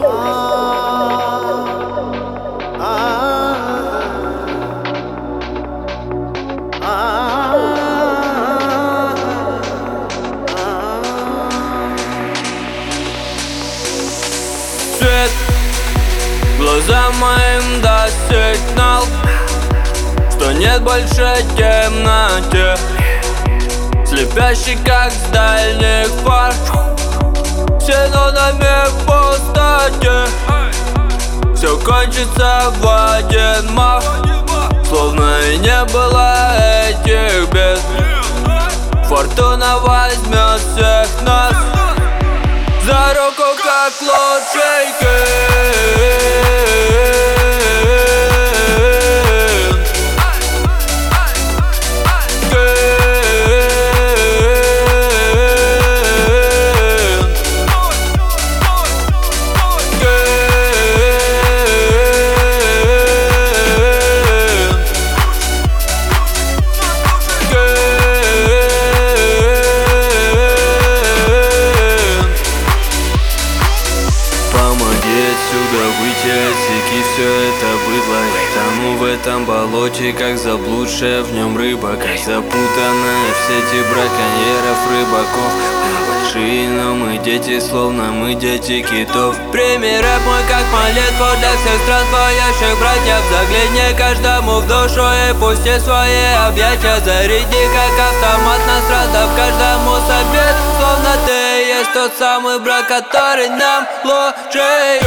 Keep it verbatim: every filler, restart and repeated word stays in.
Свет глазам моим даст сигнал, что нет больше темноты, слепящий как с дальних фар, синонами пустоте. Все кончится в один мах, словно и не было этих бед. Фортуна возьмет всех нас за руку, как лучший кин. Отсюда выйти, отсеки все это быдло. Я тону в этом болоте, как заблудшая в нем рыба, как запутанная в сети браконьеров, рыбаков. Мы большие, но мы дети, словно мы дети китов. Прими рэп мой как молитву для всех стран твоящих братьев. Загляни каждому в душу и пусти свои объятия. Заряди как автомат нас раздав каждому совет, словно ты есть тот самый брат, который нам лучший.